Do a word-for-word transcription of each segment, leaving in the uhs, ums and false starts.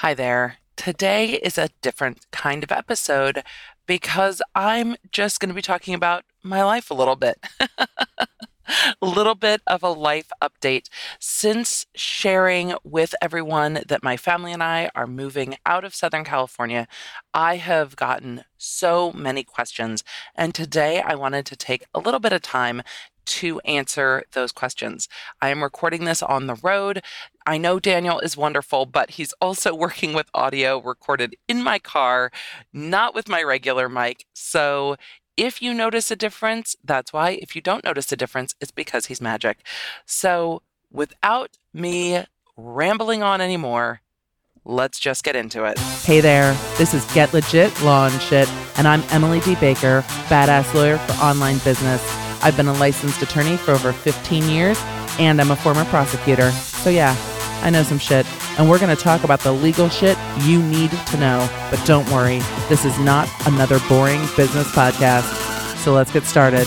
Hi there. Today is a different kind of episode because I'm just going to be talking about my life a little bit. A little bit of a life update since sharing with everyone that my family and I are moving out of Southern California. I have gotten so many questions, and today I wanted to take a little bit of time to answer those questions. I am recording this on the road. I know Daniel is wonderful, but he's also working with audio recorded in my car, not with my regular mic. So if you notice a difference, that's why. If you don't notice a difference, it's because he's magic. So without me rambling on anymore, let's just get into it. Hey there, this is Get Legit Law and Shit, and I'm Emily D. Baker, badass lawyer for online business. I've been a licensed attorney for over fifteen years, and I'm a former prosecutor. So yeah, I know some shit, and we're going to talk about the legal shit you need to know. But don't worry, this is not another boring business podcast. So let's get started.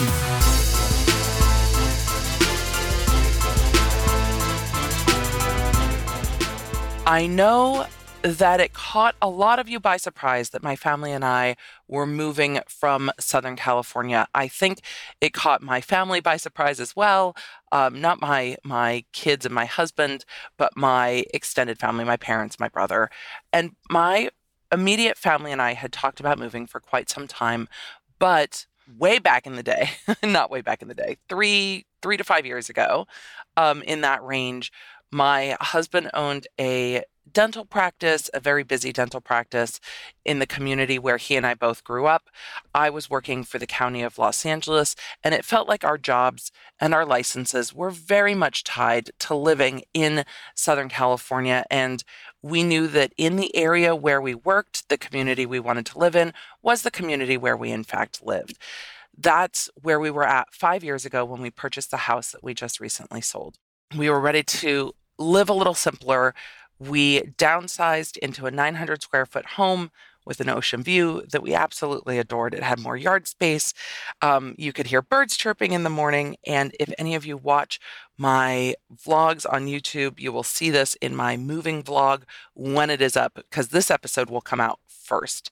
I know that it caught a lot of you by surprise that my family and I were moving from Southern California. I think it caught my family by surprise as well. Um, not my my kids and my husband, but my extended family, my parents, my brother. And my immediate family and I had talked about moving for quite some time, but way back in the day, not way back in the day, three, three to five years ago, um, in that range, my husband owned a dental practice, a very busy dental practice in the community where he and I both grew up. I was working for the County of Los Angeles, and it felt like our jobs and our licenses were very much tied to living in Southern California. And we knew that in the area where we worked, the community we wanted to live in was the community where we in fact lived. That's where we were at five years ago when we purchased the house that we just recently sold. We were ready to live a little simpler. We downsized into a nine hundred square foot home with an ocean view that we absolutely adored. It had more yard space. Um, you could hear birds chirping in the morning. And if any of you watch my vlogs on YouTube, you will see this in my moving vlog when it is up, because this episode will come out first.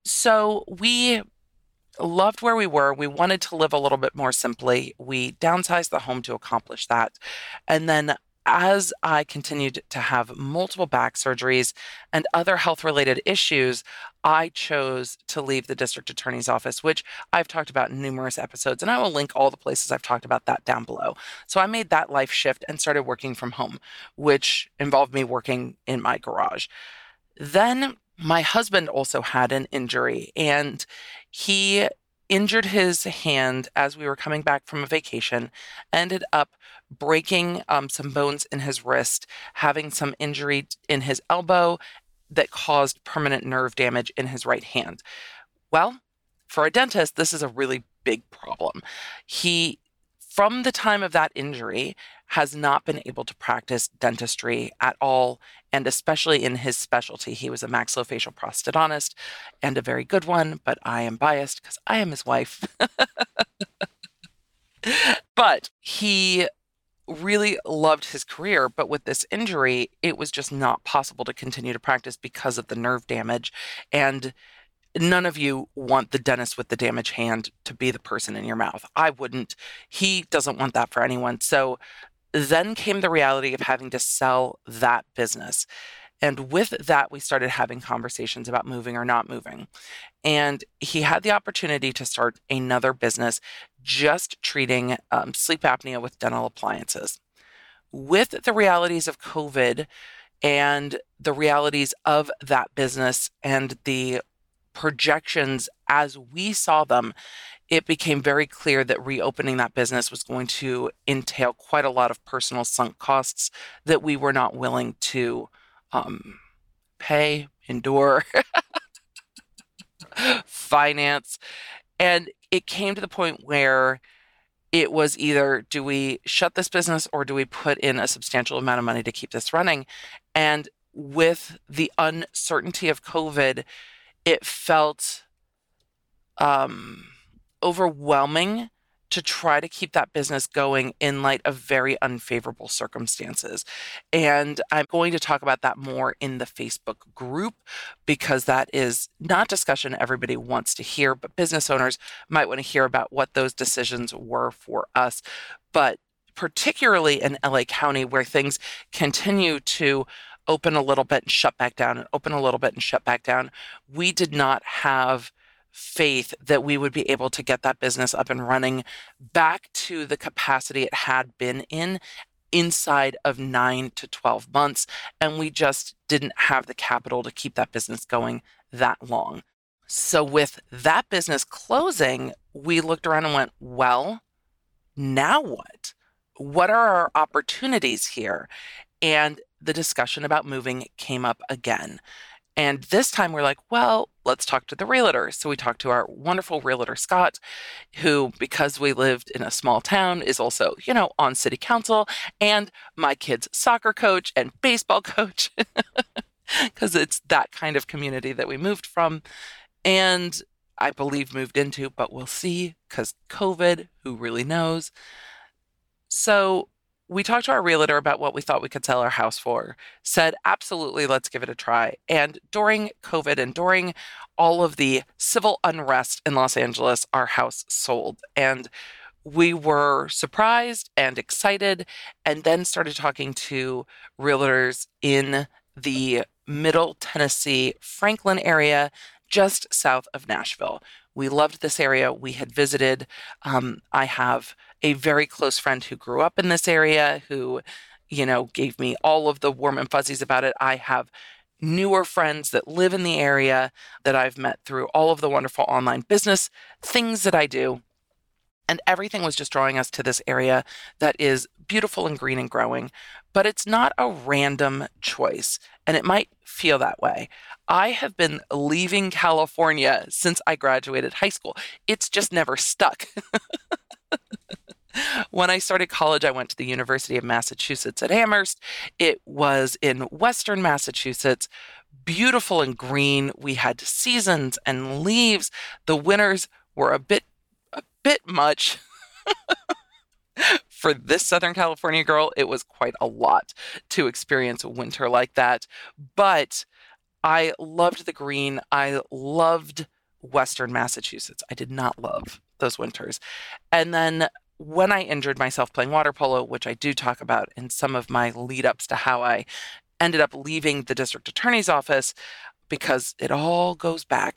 So we loved where we were. We wanted to live a little bit more simply. We downsized the home to accomplish that. And then as I continued to have multiple back surgeries and other health-related issues, I chose to leave the district attorney's office, which I've talked about in numerous episodes, and I will link all the places I've talked about that down below. So I made that life shift and started working from home, which involved me working in my garage. Then my husband also had an injury, and he injured his hand as we were coming back from a vacation, ended up breaking um, some bones in his wrist, having some injury in his elbow that caused permanent nerve damage in his right hand. Well, for a dentist, this is a really big problem. He, from the time of that injury, has not been able to practice dentistry at all, and especially in his specialty. He was a maxillofacial prosthodontist, and a very good one, but I am biased because I am his wife. But he really loved his career, but with this injury, it was just not possible to continue to practice because of the nerve damage. And none of you want the dentist with the damaged hand to be the person in your mouth. I wouldn't. He doesn't want that for anyone. So then came the reality of having to sell that business. And with that, we started having conversations about moving or not moving. And he had the opportunity to start another business just treating um, sleep apnea with dental appliances. With the realities of COVID and the realities of that business and the projections as we saw them, it became very clear that reopening that business was going to entail quite a lot of personal sunk costs that we were not willing to um, pay, endure, finance. And it came to the point where it was either, do we shut this business or do we put in a substantial amount of money to keep this running? And with the uncertainty of COVID, it felt um, overwhelming to try to keep that business going in light of very unfavorable circumstances. And I'm going to talk about that more in the Facebook group because that is not discussion everybody wants to hear, but business owners might want to hear about what those decisions were for us. But particularly in L A County, where things continue to open a little bit and shut back down and open a little bit and shut back down, we did not have faith that we would be able to get that business up and running back to the capacity it had been in inside of nine to twelve months. And we just didn't have the capital to keep that business going that long. So with that business closing, we looked around and went, well, now what? What are our opportunities here? And the discussion about moving came up again. And this time we're like, well, let's talk to the realtor. So we talked to our wonderful realtor, Scott, who, because we lived in a small town, is also, you know, on city council and my kid's soccer coach and baseball coach, because it's that kind of community that we moved from. And I believe moved into, but we'll see, because COVID, who really knows? So we talked to our realtor about what we thought we could sell our house for, said, absolutely, let's give it a try. And during COVID and during all of the civil unrest in Los Angeles, our house sold. And we were surprised and excited, and then started talking to realtors in the Middle Tennessee, Franklin area, just south of Nashville. We loved this area. We had visited. Um, I have a very close friend who grew up in this area who, you know, gave me all of the warm and fuzzies about it. I have newer friends that live in the area that I've met through all of the wonderful online business things that I do. And everything was just drawing us to this area that is beautiful and green and growing, but it's not a random choice. And it might feel that way. I have been leaving California since I graduated high school. It's just never stuck. When I started college, I went to the University of Massachusetts at Amherst. It was in Western Massachusetts, beautiful and green. We had seasons and leaves. The winters were a bit, a bit much. For this Southern California girl, it was quite a lot to experience a winter like that. But I loved the green. I loved Western Massachusetts. I did not love those winters. And then when I injured myself playing water polo, which I do talk about in some of my lead ups to how I ended up leaving the district attorney's office, because it all goes back,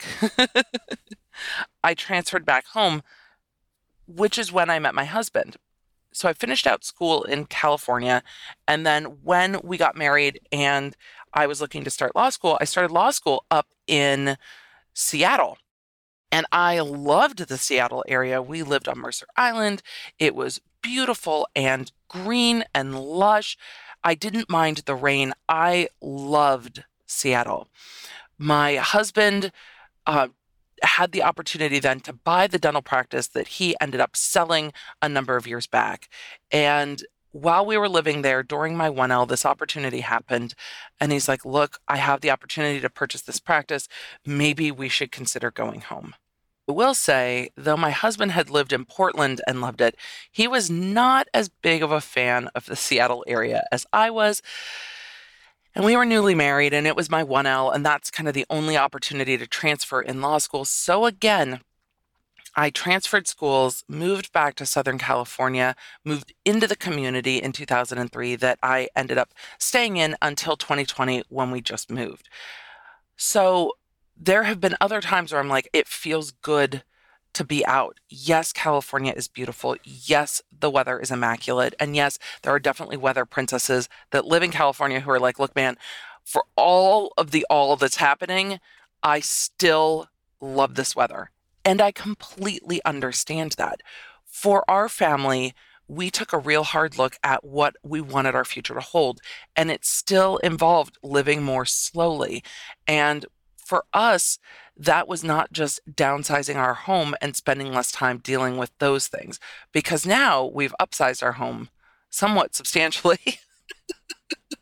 I transferred back home, which is when I met my husband. So I finished out school in California. And then when we got married and I was looking to start law school, I started law school up in Seattle. And I loved the Seattle area. We lived on Mercer Island. It was beautiful and green and lush. I didn't mind the rain. I loved Seattle. My husband uh, had the opportunity then to buy the dental practice that he ended up selling a number of years back. And while we were living there during my one L, this opportunity happened. And he's like, look, I have the opportunity to purchase this practice. Maybe we should consider going home. I will say, though my husband had lived in Portland and loved it, he was not as big of a fan of the Seattle area as I was. And we were newly married, and it was my one L, and that's kind of the only opportunity to transfer in law school. So again, I transferred schools, moved back to Southern California, moved into the community in two thousand three that I ended up staying in until twenty twenty when we just moved. So there have been other times where I'm like, it feels good to be out. Yes, California is beautiful. Yes, the weather is immaculate. And yes, there are definitely weather princesses that live in California who are like, look, man, for all of the all that's happening, I still love this weather. And I completely understand that. For our family, we took a real hard look at what we wanted our future to hold. And it still involved living more slowly. And for us, that was not just downsizing our home and spending less time dealing with those things, because now we've upsized our home somewhat substantially.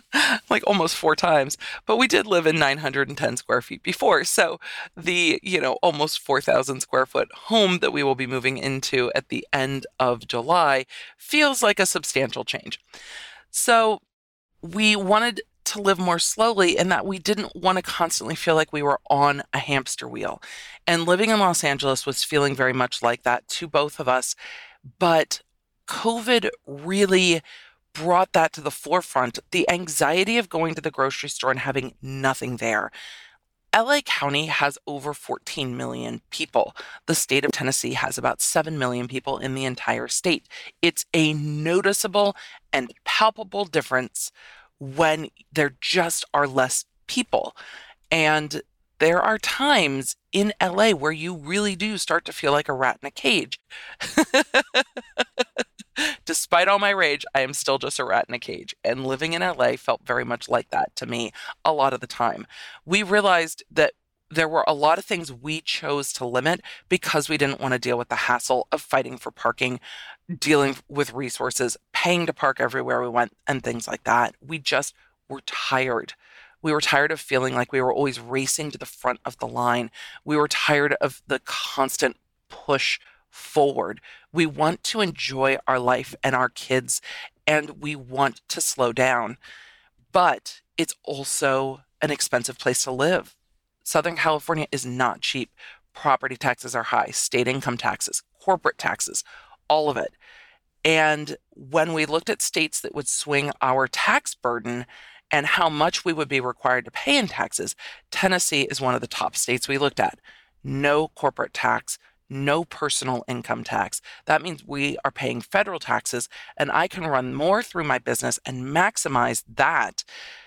like almost four times, but we did live in nine hundred ten square feet before. So the, you know, almost four thousand square foot home that we will be moving into at the end of July feels like a substantial change. So we wanted to live more slowly in that we didn't want to constantly feel like we were on a hamster wheel. And living in Los Angeles was feeling very much like that to both of us. But COVID really brought that to the forefront. The anxiety of going to the grocery store and having nothing there. L A County has over fourteen million people. The state of Tennessee has about seven million people in the entire state. It's a noticeable and palpable difference when there just are less people. And there are times in L A where you really do start to feel like a rat in a cage. Despite all my rage, I am still just a rat in a cage. And living in L A felt very much like that to me a lot of the time. We realized that there were a lot of things we chose to limit because we didn't want to deal with the hassle of fighting for parking, dealing with resources, paying to park everywhere we went, and things like that. We just were tired. We were tired of feeling like we were always racing to the front of the line. We were tired of the constant push forward. We want to enjoy our life and our kids, and we want to slow down. But it's also an expensive place to live. Southern California is not cheap. Property taxes are high, state income taxes, corporate taxes, all of it. And when we looked at states that would swing our tax burden and how much we would be required to pay in taxes, Tennessee is one of the top states we looked at. No corporate tax, no personal income tax. That means we are paying federal taxes, and I can run more through my business and maximize that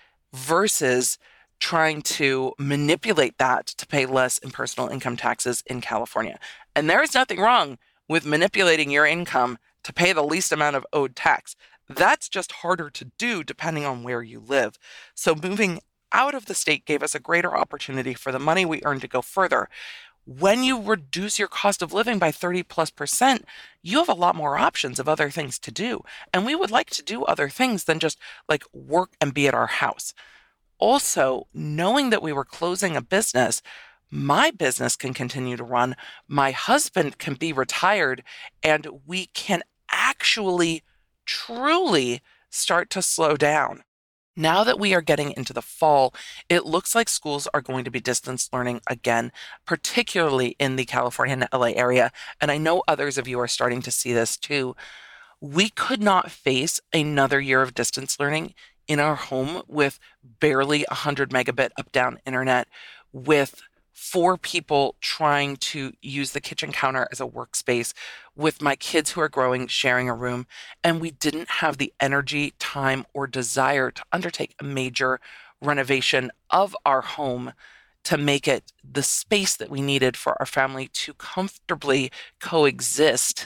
versus trying to manipulate that to pay less in personal income taxes in California. And there is nothing wrong with manipulating your income to pay the least amount of owed tax. That's just harder to do depending on where you live. So moving out of the state gave us a greater opportunity for the money we earned to go further. When you reduce your cost of living by thirty plus percent, you have a lot more options of other things to do. And we would like to do other things than just like work and be at our house. Also, knowing that we were closing a business, my business can continue to run. My husband can be retired, and we can actually, truly start to slow down. Now that we are getting into the fall, it looks like schools are going to be distance learning again, particularly in the California and L A area. And I know others of you are starting to see this too. We could not face another year of distance learning in our home with barely one hundred megabit up-down internet, with four people trying to use the kitchen counter as a workspace, with my kids who are growing sharing a room, and we didn't have the energy, time, or desire to undertake a major renovation of our home to make it the space that we needed for our family to comfortably coexist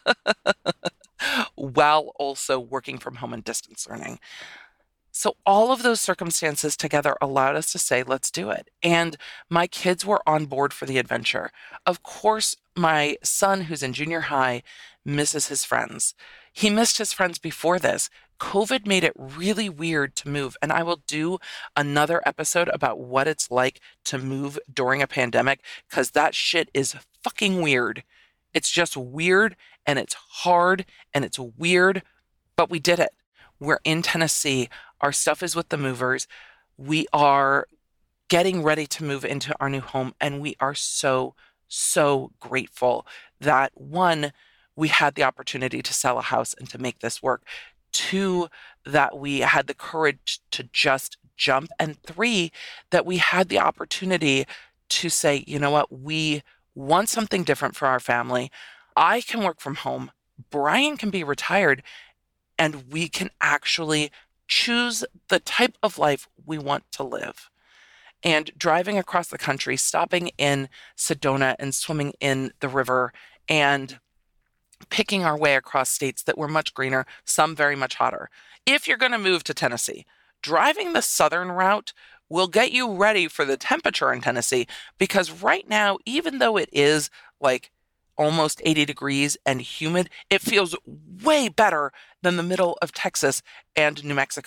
while also working from home and distance learning. So all of those circumstances together allowed us to say, let's do it. And my kids were on board for the adventure. Of course, my son, who's in junior high, misses his friends. He missed his friends before this. COVID made it really weird to move. And I will do another episode about what it's like to move during a pandemic, because that shit is fucking weird. It's just weird, and it's hard, and it's weird, but we did it. We're in Tennessee. Our stuff is with the movers. We are getting ready to move into our new home, and we are so, so grateful that, one, we had the opportunity to sell a house and to make this work. Two, that we had the courage to just jump. And three, that we had the opportunity to say, you know what, we want something different for our family. I can work from home. Brian can be retired, and we can actually choose the type of life we want to live. And driving across the country, stopping in Sedona and swimming in the river, and picking our way across states that were much greener, some very much hotter. If you're going to move to Tennessee, driving the southern route will get you ready for the temperature in Tennessee, because right now, even though it is like almost eighty degrees and humid, it feels way better than the middle of Texas and New Mexico,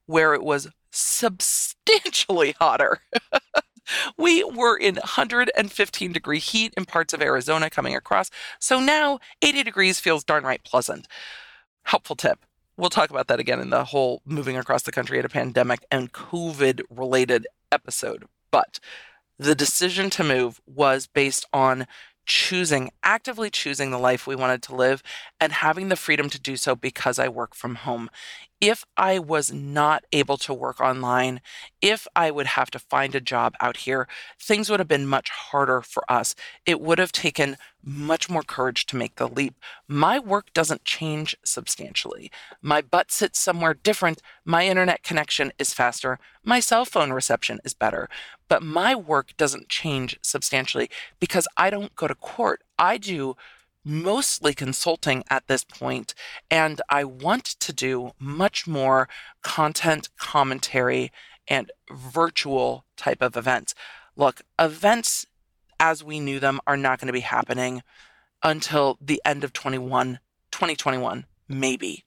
where it was substantially hotter. We were in one hundred fifteen degree heat in parts of Arizona coming across. So now eighty degrees feels darn right pleasant. Helpful tip. We'll talk about that again in the whole moving across the country at a pandemic and COVID related episode. But the decision to move was based on choosing, actively choosing the life we wanted to live and having the freedom to do so because I work from home. If I was not able to work online, if I would have to find a job out here, things would have been much harder for us. It would have taken much more courage to make the leap. My work doesn't change substantially. My butt sits somewhere different. My internet connection is faster. My cell phone reception is better. But my work doesn't change substantially because I don't go to court. I do mostly consulting at this point, and I want to do much more content, commentary, and virtual type of events. Look, events as we knew them are not going to be happening until the end of twenty-one, twenty twenty-one, maybe.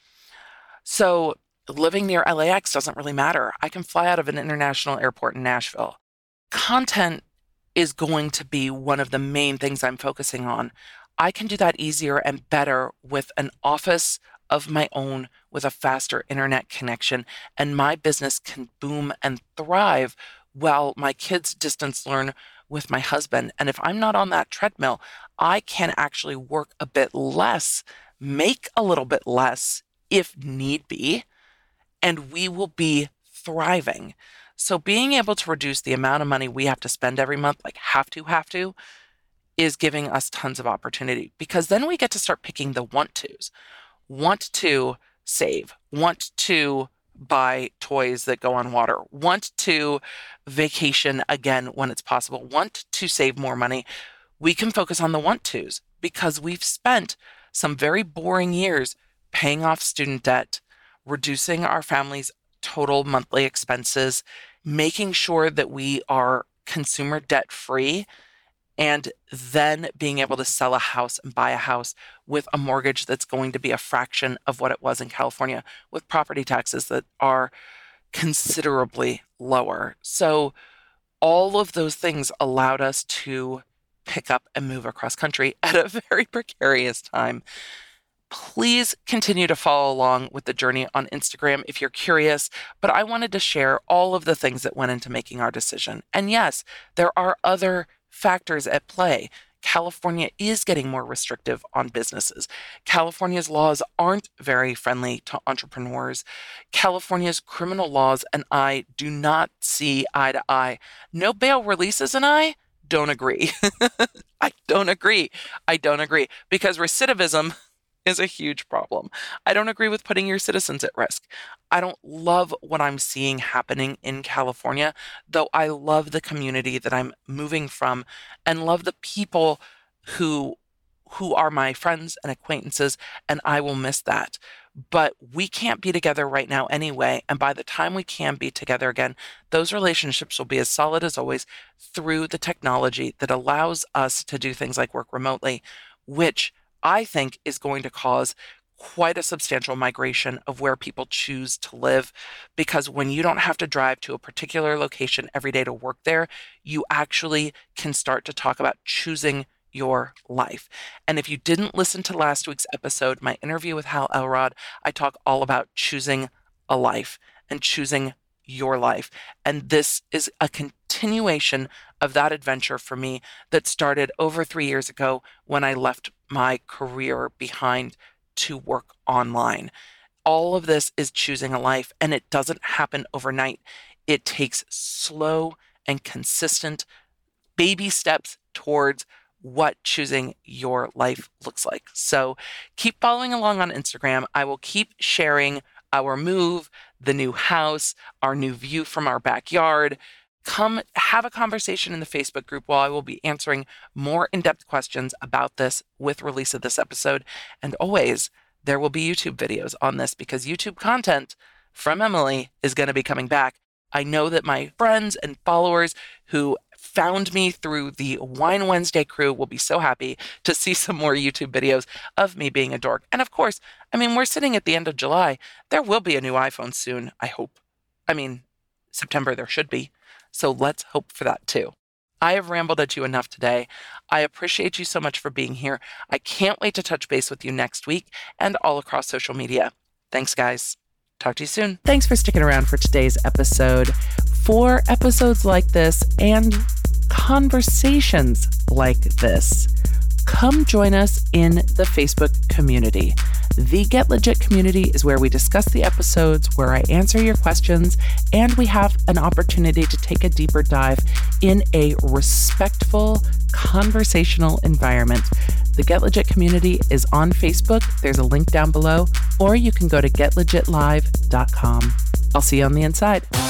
So living near L A X doesn't really matter. I can fly out of an international airport in Nashville. Content is going to be one of the main things I'm focusing on. I can do that easier and better with an office of my own with a faster internet connection, and my business can boom and thrive while my kids distance learn with my husband. And if I'm not on that treadmill, I can actually work a bit less, make a little bit less if need be, and we will be thriving. So being able to reduce the amount of money we have to spend every month, like have to, have to, is giving us tons of opportunity, because then we get to start picking the want tos. Want to save, want to buy toys that go on water, want to vacation again when it's possible, want to save more money. We can focus on the want tos because we've spent some very boring years paying off student debt, reducing our family's total monthly expenses, making sure that we are consumer debt free, and then being able to sell a house and buy a house with a mortgage that's going to be a fraction of what it was in California, with property taxes that are considerably lower. So all of those things allowed us to pick up and move across country at a very precarious time. Please continue to follow along with the journey on Instagram if you're curious, but I wanted to share all of the things that went into making our decision. And yes, there are other factors at play. California is getting more restrictive on businesses. California's laws aren't very friendly to entrepreneurs. California's criminal laws and I do not see eye to eye. No bail releases and I don't agree. I don't agree. I don't agree because recidivism is a huge problem. I don't agree with putting your citizens at risk. I don't love what I'm seeing happening in California, though I love the community that I'm moving from and love the people who who are my friends and acquaintances, and I will miss that. But we can't be together right now anyway, and by the time we can be together again, those relationships will be as solid as always through the technology that allows us to do things like work remotely, which I think is going to cause quite a substantial migration of where people choose to live, because when you don't have to drive to a particular location every day to work there, you actually can start to talk about choosing your life. And if you didn't listen to last week's episode, my interview with Hal Elrod, I talk all about choosing a life and choosing your life. And this is a continuation of that adventure for me that started over three years ago when I left my career behind to work online. All of this is choosing a life, and it doesn't happen overnight. It takes slow and consistent baby steps towards what choosing your life looks like. So keep following along on Instagram. I will keep sharing our move, the new house, our new view from our backyard. Come have a conversation in the Facebook group while I will be answering more in-depth questions about this with release of this episode. And always, there will be YouTube videos on this because YouTube content from Emily is going to be coming back. I know that my friends and followers who found me through the Wine Wednesday crew will be so happy to see some more YouTube videos of me being a dork. And of course, I mean, we're sitting at the end of July. There will be a new iPhone soon, I hope. I mean, September there should be. So let's hope for that too. I have rambled at you enough today. I appreciate you so much for being here. I can't wait to touch base with you next week and all across social media. Thanks, guys. Talk to you soon. Thanks for sticking around for today's episode. For episodes like this and conversations like this, come join us in the Facebook community. The Get Legit community is where we discuss the episodes, where I answer your questions, and we have an opportunity to take a deeper dive in a respectful, conversational environment. The Get Legit community is on Facebook. There's a link down below, or you can go to get legit live dot com. I'll see you on the inside.